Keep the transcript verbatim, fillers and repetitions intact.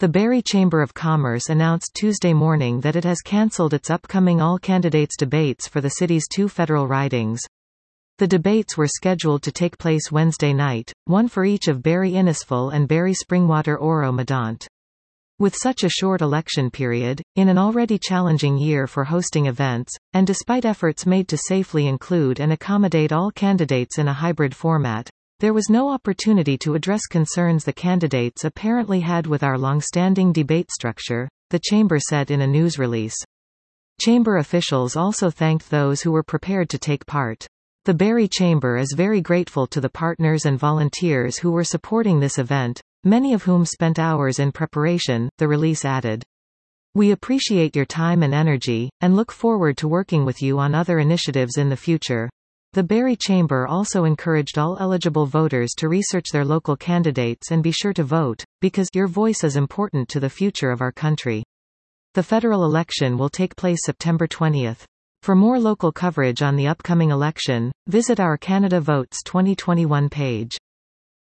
The Barrie Chamber of Commerce announced Tuesday morning that it has cancelled its upcoming all-candidates debates for the city's two federal ridings. The debates were scheduled to take place Wednesday night, one for each of Barrie Innisfil and Barrie Springwater Oro Medonte. With such a short election period, in an already challenging year for hosting events, and despite efforts made to safely include and accommodate all candidates in a hybrid format, there was no opportunity to address concerns the candidates apparently had with our long-standing debate structure, the Chamber said in a news release. Chamber officials also thanked those who were prepared to take part. The Barrie Chamber is very grateful to the partners and volunteers who were supporting this event, many of whom spent hours in preparation, the release added. We appreciate your time and energy, and look forward to working with you on other initiatives in the future. The Barrie Chamber also encouraged all eligible voters to research their local candidates and be sure to vote, because your voice is important to the future of our country. The federal election will take place September twentieth. For more local coverage on the upcoming election, visit our Canada Votes twenty twenty-one page.